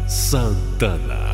Santana.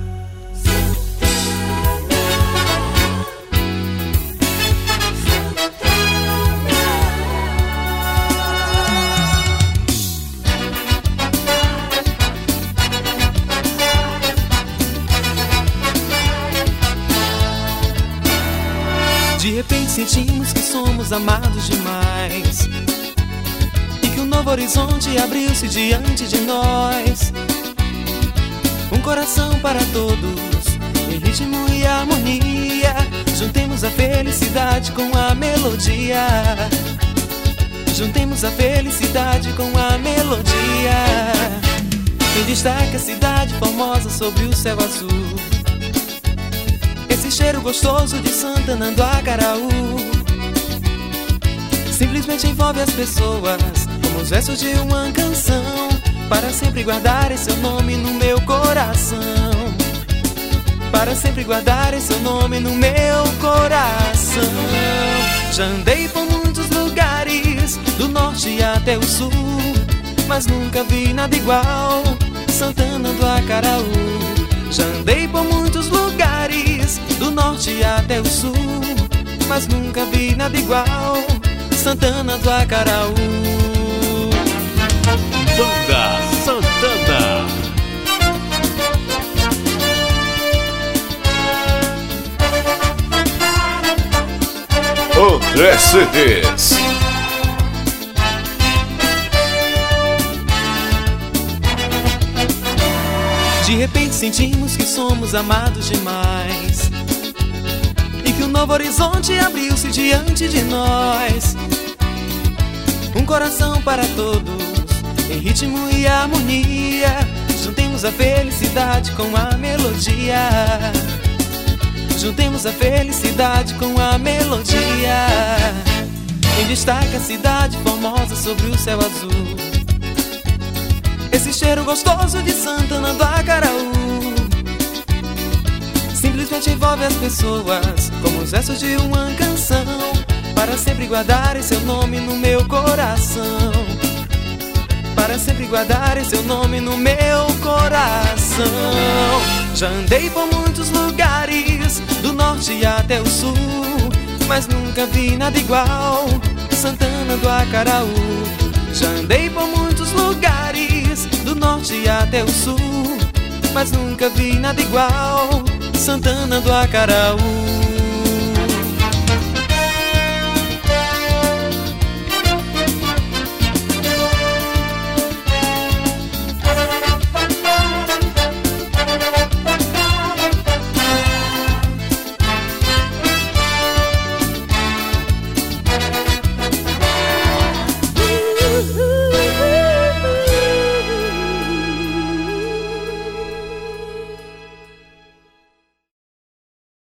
De repente sentimos que somos amados demais e que um novo horizonte abriu-se diante de nós. Um coração para todos, em ritmo e harmonia. Juntemos a felicidade com a melodia. Juntemos a felicidade com a melodia. Em destaque a cidade formosa sobre o céu azul. Esse cheiro gostoso de Santana do Acaraú simplesmente envolve as pessoas como os versos de uma canção. Para sempre guardar seu nome no meu coração. Para sempre guardar seu nome no meu coração. Já andei por muitos lugares, do norte até o sul, mas nunca vi nada igual Santana do Acaraú. Já andei por muitos lugares, do norte até o sul, mas nunca vi nada igual Santana do Acaraú. Banda Santana. André CDs. De repente sentimos que somos amados demais e que um novo horizonte abriu-se diante de nós. Um coração para todos, em ritmo e harmonia. Juntemos a felicidade com a melodia. Juntemos a felicidade com a melodia. Em destaque a cidade formosa sobre o céu azul. Esse cheiro gostoso de Santana do Acaraú simplesmente envolve as pessoas como os versos de uma canção. Para sempre guardar seu nome no meu coração. Para sempre guardar seu nome no meu coração. Já andei por muitos lugares, do norte até o sul, mas nunca vi nada igual Santana do Acaraú. Já andei por muitos lugares, do norte até o sul, mas nunca vi nada igual Santana do Acaraú.